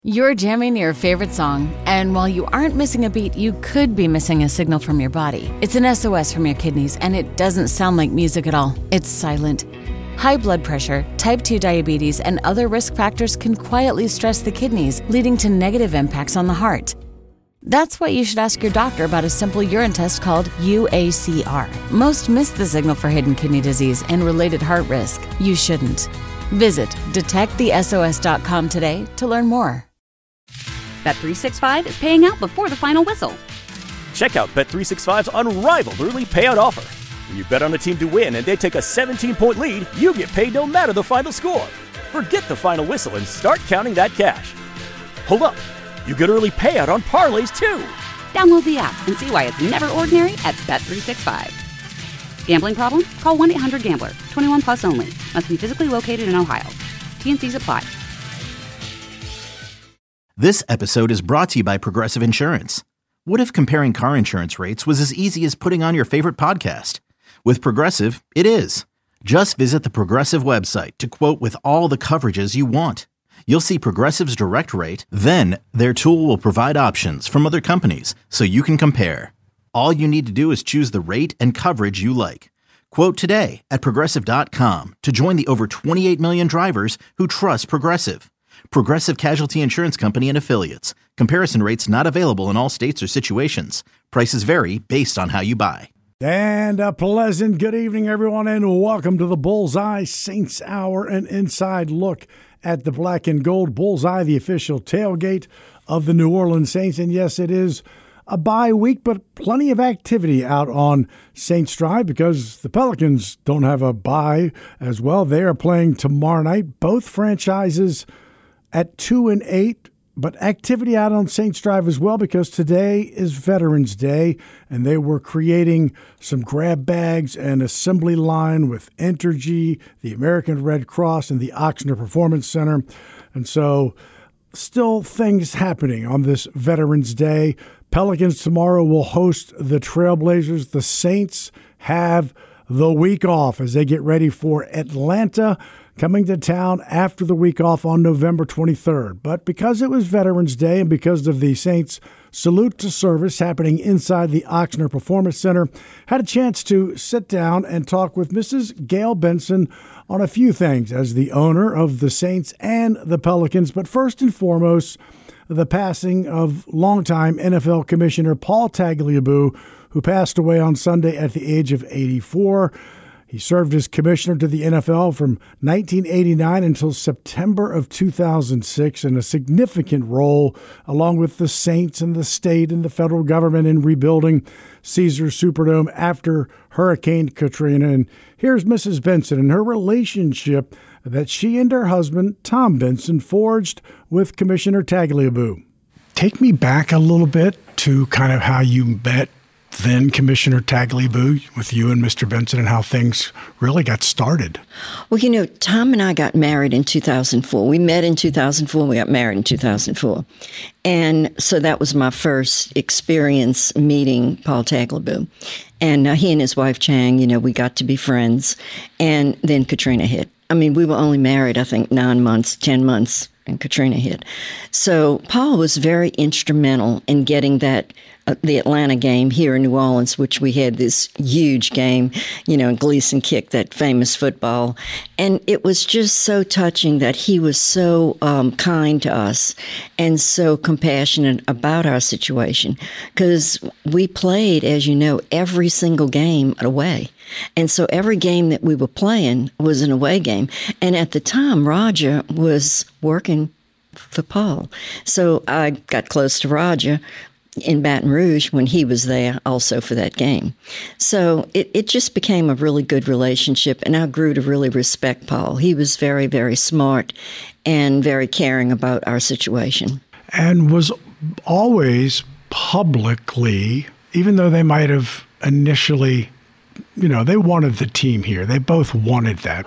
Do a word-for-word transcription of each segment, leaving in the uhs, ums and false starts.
You're jamming your favorite song, and while you aren't missing a beat, you could be missing a signal from your body. It's an S O S from your kidneys, and it doesn't sound like music at all. It's silent. High blood pressure, type two diabetes, and other risk factors can quietly stress the kidneys, leading to negative impacts on the heart. That's why you should ask your doctor about a simple urine test called U A C R. Most miss the signal for hidden kidney disease and related heart risk. You shouldn't. Visit detect the S O S dot com today to learn more. Bet three sixty-five is paying out before the final whistle. Check out Bet three sixty-five's unrivaled early payout offer. When you bet on a team to win and they take a seventeen-point lead, you get paid no matter the final score. Forget the final whistle and start counting that cash. Hold up. You get early payout on parlays, too. Download the app and see why it's never ordinary at Bet three sixty-five. Gambling problem? Call one eight hundred gambler. twenty-one plus only. Must be physically located in Ohio. T and Cs apply. This episode is brought to you by Progressive Insurance. What if comparing car insurance rates was as easy as putting on your favorite podcast? With Progressive, it is. Just visit the Progressive website to quote with all the coverages you want. You'll see Progressive's direct rate, then their tool will provide options from other companies so you can compare. All you need to do is choose the rate and coverage you like. Quote today at Progressive dot com to join the over twenty-eight million drivers who trust Progressive. Progressive Casualty Insurance Company and Affiliates. Comparison rates not available in all states or situations. Prices vary based on how you buy. And a pleasant good evening, everyone, and welcome to the Bullseye Saints Hour, an inside look at the black and gold. Bullseye, the official tailgate of the New Orleans Saints. And yes, it is a bye week, but plenty of activity out on Saints Drive because the Pelicans don't have a bye as well. They are playing tomorrow night. Both franchises at two and eight, but activity out on Saints Drive as well because today is Veterans Day, and they were creating some grab bags and assembly line with Entergy, the American Red Cross, and the Ochsner Performance Center. And so still things happening on this Veterans Day. Pelicans tomorrow will host the Trailblazers. The Saints have the week off as they get ready for Atlanta, coming to town after the week off on November twenty-third. But because it was Veterans Day and because of the Saints' salute to service happening inside the Ochsner Performance Center, had a chance to sit down and talk with Missus Gayle Benson on a few things as the owner of the Saints and the Pelicans. But first and foremost, the passing of longtime N F L Commissioner Paul Tagliabue, who passed away on Sunday at the age of eighty-four. He served as commissioner to the N F L from nineteen eighty-nine until September of two thousand six, in a significant role along with the Saints and the state and the federal government in rebuilding Caesars Superdome after Hurricane Katrina. And here's Missus Benson and her relationship that she and her husband, Tom Benson, forged with Commissioner Tagliabue. Take me back a little bit to kind of how you met then Commissioner Tagliabue with you and Mister Benson and how things really got started. Well, you know, Tom and I got married in two thousand four. We met in two thousand four and we got married in two thousand four. And so that was my first experience meeting Paul Tagliabue. And uh, he and his wife, Chang, you know, we got to be friends. And then Katrina hit. I mean, we were only married, I think, nine months, ten months, and Katrina hit. So Paul was very instrumental in getting that uh, the Atlanta game here in New Orleans, which we had this huge game, you know, and Gleason kicked that famous football. And it was just so touching that he was so um, kind to us and so compassionate about our situation, because we played, as you know, every single game away. And so every game that we were playing was an away game. And at the time, Roger was working for Paul. So I got close to Roger in Baton Rouge when he was there also for that game. So it, it just became a really good relationship, and I grew to really respect Paul. He was very, very smart and very caring about our situation. And was always publicly, even though they might have initially, you know, they wanted the team here. They both wanted that.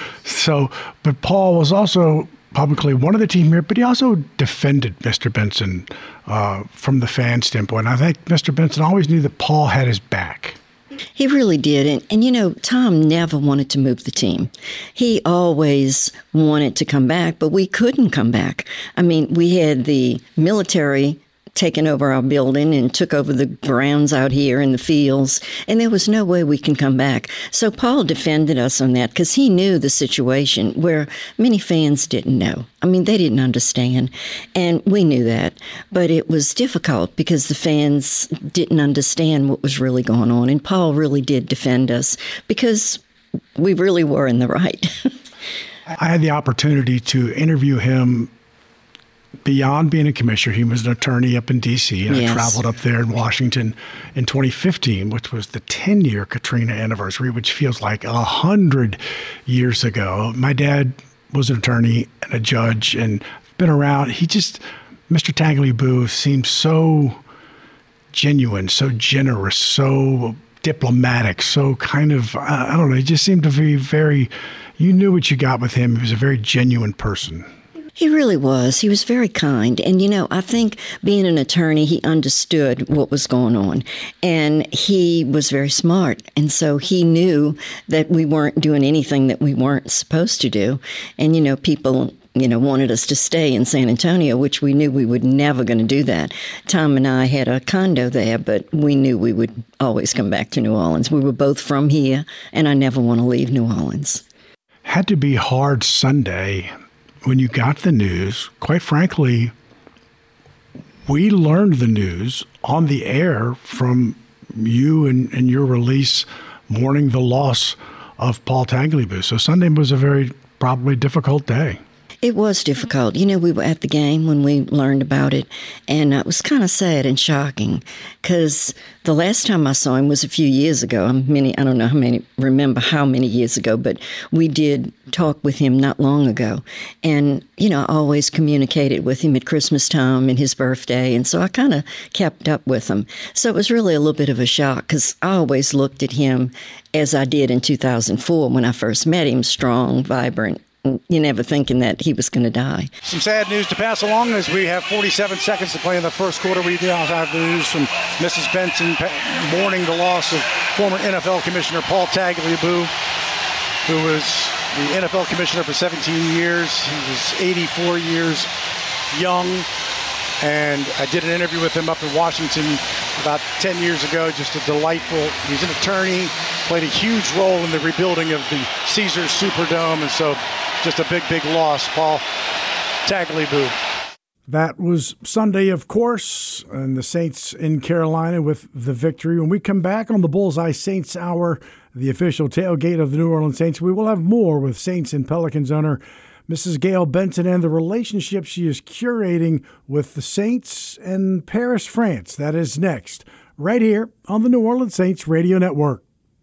So, but Paul was also publicly one of the team here, but he also defended Mister Benson uh, from the fan standpoint. I think Mister Benson always knew that Paul had his back. He really did. And, and, you know, Tom never wanted to move the team. He always wanted to come back, but we couldn't come back. I mean, we had the military taken over our building and took over the grounds out here in the fields, and there was no way we can come back. So Paul defended us on that because he knew the situation where many fans didn't know. I mean, they didn't understand, and we knew that. But it was difficult because the fans didn't understand what was really going on, and Paul really did defend us because we really were in the right. I had the opportunity to interview him beyond being a commissioner. He was an attorney up in D C, and yes. I traveled up there in Washington in twenty fifteen, which was the ten-year Katrina anniversary, which feels like a hundred years ago. My dad was an attorney and a judge and been around. He just, Mister Tagliabue seemed so genuine, so generous, so diplomatic, so kind of, I don't know, he just seemed to be very, you knew what you got with him. He was a very genuine person. He really was. He was very kind. And, you know, I think being an attorney, he understood what was going on. And he was very smart. And so he knew that we weren't doing anything that we weren't supposed to do. And, you know, people, you know, wanted us to stay in San Antonio, which we knew we were never going to do that. Tom and I had a condo there, but we knew we would always come back to New Orleans. We were both from here, and I never want to leave New Orleans. Had to be hard Sunday when you got the news. Quite frankly, we learned the news on the air from you and, and your release mourning the loss of Paul Tagliabue. So Sunday was a very probably difficult day. It was difficult. You know, we were at the game when we learned about it, and it was kind of sad and shocking because the last time I saw him was a few years ago. I'm many, I don't know how many, remember how many years ago, but we did talk with him not long ago. And, you know, I always communicated with him at Christmas time and his birthday, and so I kind of kept up with him. So it was really a little bit of a shock because I always looked at him as I did in two thousand four when I first met him, strong, vibrant. You never thinking that he was going to die. Some sad news to pass along as we have forty-seven seconds to play in the first quarter. We now have the news from Missus Benson mourning the loss of former N F L Commissioner Paul Tagliabue, who was the N F L Commissioner for seventeen years. He was eighty-four years young, and I did an interview with him up in Washington about ten years ago. Just a delightful, he's an attorney, played a huge role in the rebuilding of the Caesars Superdome, and so just a big, big loss, Paul Tagliabue. That was Sunday, of course, and the Saints in Carolina with the victory. When we come back on the Bullseye Saints Hour, the official tailgate of the New Orleans Saints, we will have more with Saints and Pelicans owner Missus Gayle Benson and the relationship she is curating with the Saints and Paris, France. That is next, right here on the New Orleans Saints Radio Network.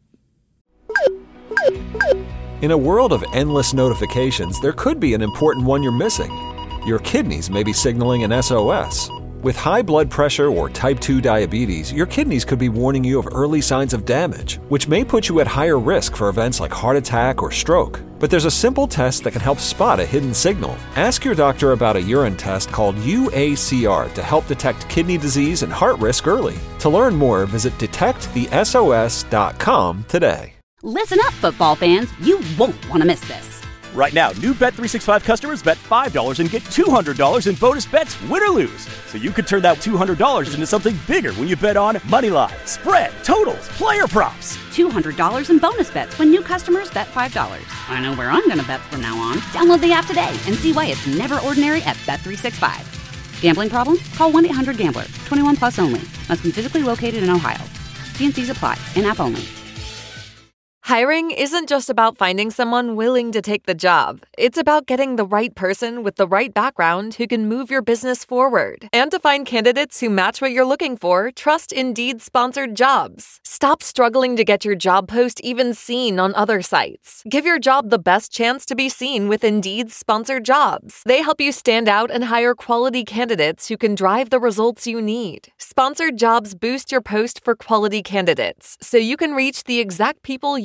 In a world of endless notifications, there could be an important one you're missing. Your kidneys may be signaling an S O S. With high blood pressure or type two diabetes, your kidneys could be warning you of early signs of damage, which may put you at higher risk for events like heart attack or stroke. But there's a simple test that can help spot a hidden signal. Ask your doctor about a urine test called U A C R to help detect kidney disease and heart risk early. To learn more, visit detect the S O S dot com today. Listen up, football fans. You won't want to miss this. Right now, new Bet three sixty-five customers bet five dollars and get two hundred dollars in bonus bets, win or lose. So you could turn that two hundred dollars into something bigger when you bet on money line, spread, totals, player props. two hundred dollars in bonus bets when new customers bet five dollars. I know where I'm going to bet from now on. Download the app today and see why it's never ordinary at Bet three sixty-five. Gambling problem? Call one eight hundred gambler. twenty-one plus only. Must be physically located in Ohio. T and C's apply. In-app only. Hiring isn't just about finding someone willing to take the job. It's about getting the right person with the right background who can move your business forward. And to find candidates who match what you're looking for, trust Indeed sponsored jobs. Stop struggling to get your job post even seen on other sites. Give your job the best chance to be seen with Indeed sponsored jobs. They help you stand out and hire quality candidates who can drive the results you need. Sponsored jobs boost your post for quality candidates, so you can reach the exact people you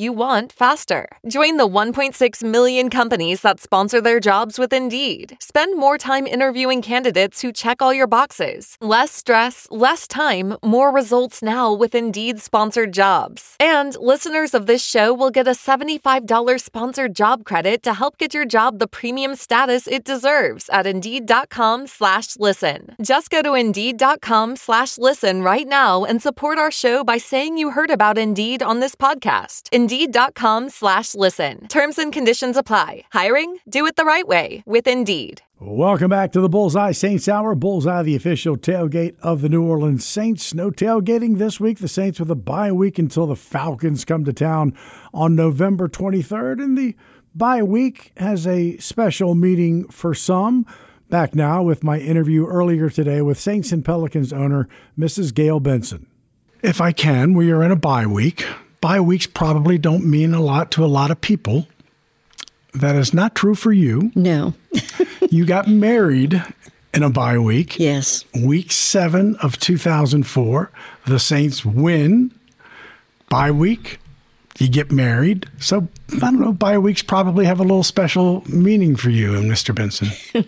you want faster. Join the one point six million companies that sponsor their jobs with Indeed. Spend more time interviewing candidates who check all your boxes. Less stress, less time, more results now with Indeed sponsored jobs. And listeners of this show will get a seventy-five dollars sponsored job credit to help get your job the premium status it deserves at Indeed.com slash listen. Just go to Indeed.com slash listen right now and support our show by saying you heard about Indeed on this podcast. Indeed.com slash listen. Terms and conditions apply. Hiring? Do it the right way with Indeed. Welcome back to the Bullseye Saints Hour. Bullseye, the official tailgate of the New Orleans Saints. No tailgating this week. The Saints with a bye week until the Falcons come to town on November twenty-third. And the bye week has a special meaning for some. Back now with my interview earlier today with Saints and Pelicans owner, Missus Gayle Benson. If I can, we are in a bye week. Bye weeks probably don't mean a lot to a lot of people. That is not true for you. No. You got married in a bye week. Yes. Week seven of two thousand four. The Saints win. Bye week. You get married. So, I don't know, bye weeks probably have a little special meaning for you and Mister Benson.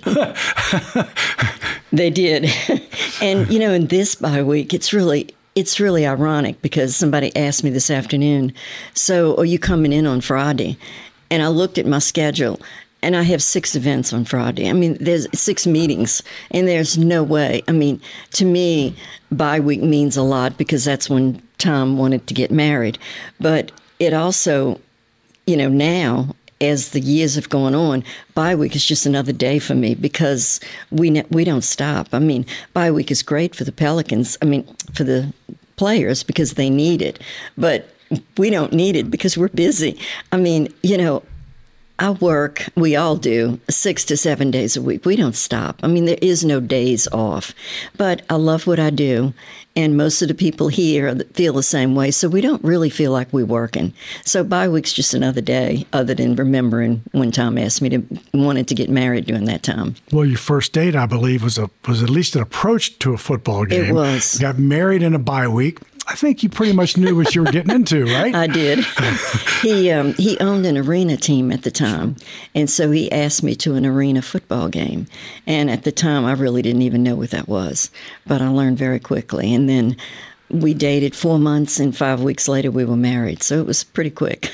They did. And, you know, in this bye week, it's really... It's really ironic because somebody asked me this afternoon, so are you coming in on Friday? And I looked at my schedule, and I have six events on Friday. I mean, there's six meetings, and there's no way. I mean, to me, bye week means a lot because that's when Tom wanted to get married. But it also, you know, now, as the years have gone on, bye week is just another day for me because we ne- we don't stop. I mean, bye week is great for the Pelicans. I mean, for the players because they need it, but we don't need it because we're busy. I mean, you know, I work, we all do, six to seven days a week. We don't stop. I mean, there is no days off. But I love what I do, and most of the people here feel the same way, so we don't really feel like we're working. So bye week's just another day, other than remembering when Tom asked me to wanted to get married during that time. Well, your first date, I believe, was a was at least an approach to a football game. It was. Got married in a bye week. I think you pretty much knew what you were getting into, right? I did. he um, he owned an arena team at the time, and so he asked me to an arena football game. And at the time, I really didn't even know what that was, but I learned very quickly. And then we dated four months, and five weeks later, we were married. So it was pretty quick.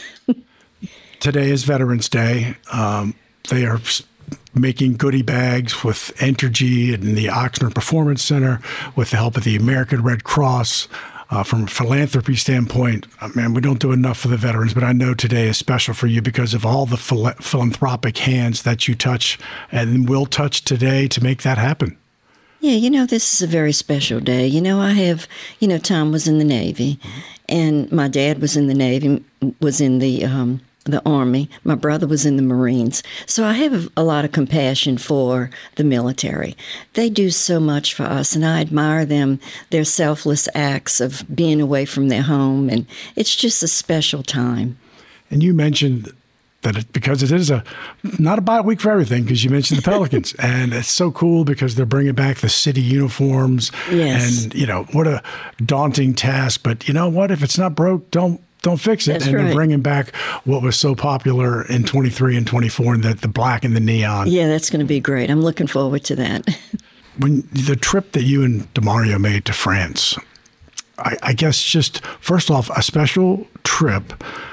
Today is Veterans Day. Um, they are making goodie bags with Entergy and the Oxnard Performance Center with the help of the American Red Cross. Uh, from a philanthropy standpoint, uh, man, we don't do enough for the veterans, but I know today is special for you because of all the phil- philanthropic hands that you touch and will touch today to make that happen. Yeah, you know, this is a very special day. You know, I have, you know, Tom was in the Navy, and my dad was in the Navy, was in the um, the Army. My brother was in the Marines. So I have a lot of compassion for the military. They do so much for us, and I admire them, their selfless acts of being away from their home, and it's just a special time. And you mentioned that it, because it is a not a bye week for everything, because you mentioned the Pelicans, and it's so cool because they're bringing back the city uniforms. Yes. And, you know, what a daunting task. But you know what? If it's not broke, don't Don't fix it. That's and right. They're bringing back what was so popular in twenty-three and twenty-four, and the, the black and the neon. Yeah, that's going to be great. I'm looking forward to that. When the trip that you and DeMario made to France, I, I guess just, first off, a special trip,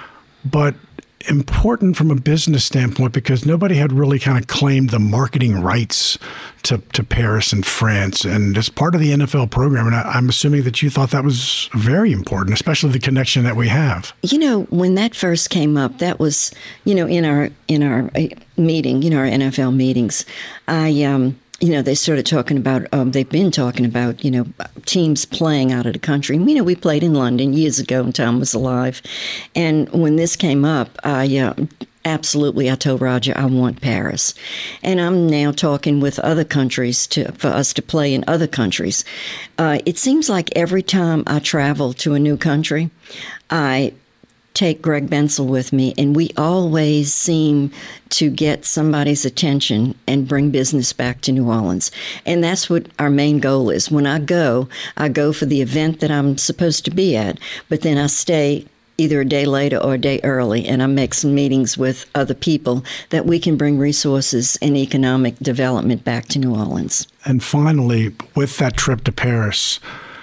but important from a business standpoint because nobody had really kind of claimed the marketing rights to, to Paris and France. And as part of the N F L program, and I, I'm assuming that you thought that was very important, especially the connection that we have. You know, when that first came up, that was, you know, in our in our meeting, you know, our N F L meetings, I um you know, they started talking about, um, they've been talking about, you know, teams playing out of the country. You know, we played in London years ago when Tom was alive. And when this came up, I uh, absolutely, I told Roger, I want Paris. And I'm now talking with other countries to for us to play in other countries. Uh, it seems like every time I travel to a new country, I take Greg Bensel with me, and we always seem to get somebody's attention and bring business back to New Orleans. And that's what our main goal is. When I go, I go for the event that I'm supposed to be at, but then I stay either a day later or a day early, and I make some meetings with other people that we can bring resources and economic development back to New Orleans. And finally, with that trip to Paris,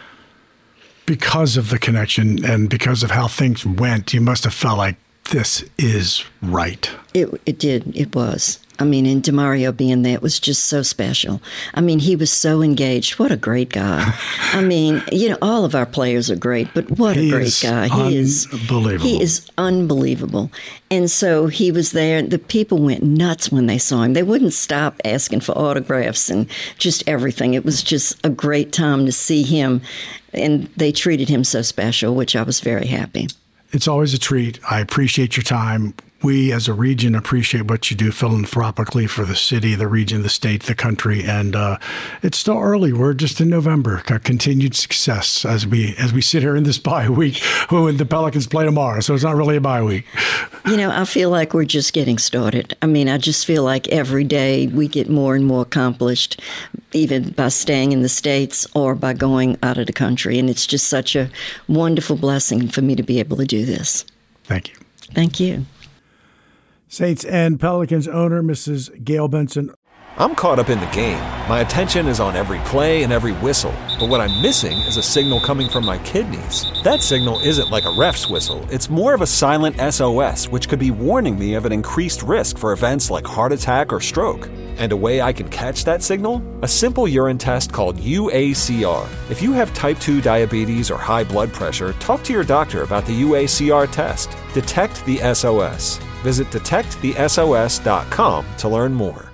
because of the connection and because of how things went, you must have felt like this is right. It, it did. It was. I mean, and DeMario being there, it was just so special. I mean, he was so engaged. What a great guy. I mean, you know, all of our players are great, but what he a great guy. He is unbelievable. He is unbelievable. And so he was there. The people went nuts when they saw him. They wouldn't stop asking for autographs and just everything. It was just a great time to see him, and they treated him so special, which I was very happy. It's always a treat. I appreciate your time. We, as a region, appreciate what you do philanthropically for the city, the region, the state, the country, and uh, it's still early. We're just in November. Got continued success as we as we sit here in this bye week when the Pelicans play tomorrow. So it's not really a bye week. You know, I feel like we're just getting started. I mean, I just feel like every day we get more and more accomplished, even by staying in the States or by going out of the country. And it's just such a wonderful blessing for me to be able to do this. Thank you. Thank you. Saints and Pelicans owner, Missus Gail Benson. I'm caught up in the game. My attention is on every play and every whistle. But what I'm missing is a signal coming from my kidneys. That signal isn't like a ref's whistle. It's more of a silent S O S, which could be warning me of an increased risk for events like heart attack or stroke. And a way I can catch that signal? A simple urine test called U A C R. If you have type two diabetes or high blood pressure, talk to your doctor about the U A C R test. Detect the S O S. Visit detect the S O S dot com to learn more.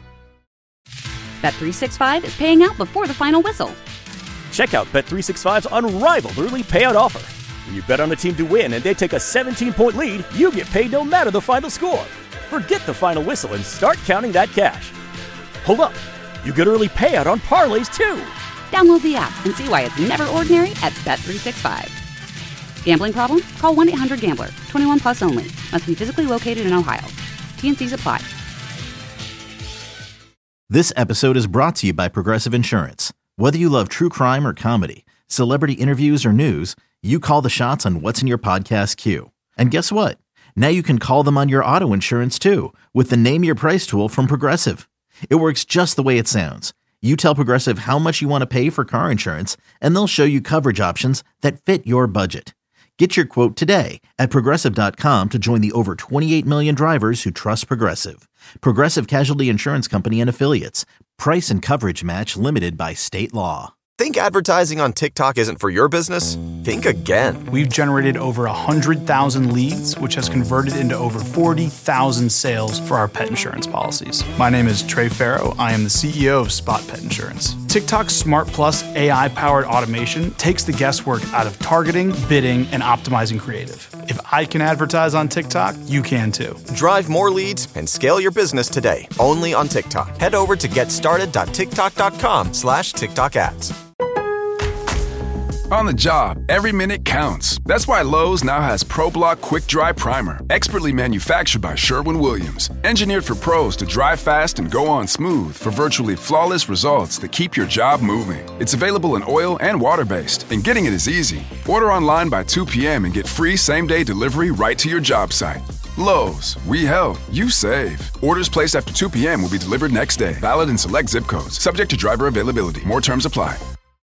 Bet three sixty-five is paying out before the final whistle. Check out Bet three sixty-five's unrivaled early payout offer. When you bet on a team to win and they take a seventeen-point lead, you get paid no matter the final score. Forget the final whistle and start counting that cash. Hold up. You get early payout on parlays, too. Download the app and see why it's never ordinary at Bet three sixty-five. Gambling problem? Call one eight hundred gambler. twenty-one plus only. Must be physically located in Ohio. T and C's apply. This episode is brought to you by Progressive Insurance. Whether you love true crime or comedy, celebrity interviews or news, you call the shots on what's in your podcast queue. And guess what? Now you can call them on your auto insurance too with the Name Your Price tool from Progressive. It works just the way it sounds. You tell Progressive how much you want to pay for car insurance, and they'll show you coverage options that fit your budget. Get your quote today at Progressive dot com to join the over twenty-eight million drivers who trust Progressive. Progressive Casualty Insurance Company and Affiliates. Price and coverage match limited by state law. Think advertising on TikTok isn't for your business? Think again. We've generated over one hundred thousand leads, which has converted into over forty thousand sales for our pet insurance policies. My name is Trey Farrow. I am the C E O of Spot Pet Insurance. TikTok's Smart Plus A I-powered automation takes the guesswork out of targeting, bidding, and optimizing creative. If I can advertise on TikTok, you can too. Drive more leads and scale your business today, only on TikTok. Head over to getstarted.tiktok.com slash TikTok ads. On the job, every minute counts. That's why Lowe's now has ProBlock Quick Dry Primer, expertly manufactured by Sherwin-Williams. Engineered for pros to dry fast and go on smooth for virtually flawless results that keep your job moving. It's available in oil and water-based, and getting it is easy. Order online by two p.m. and get free same-day delivery right to your job site. Lowe's, we help, you save. Orders placed after two p.m. will be delivered next day. Valid in select zip codes. Subject to driver availability. More terms apply.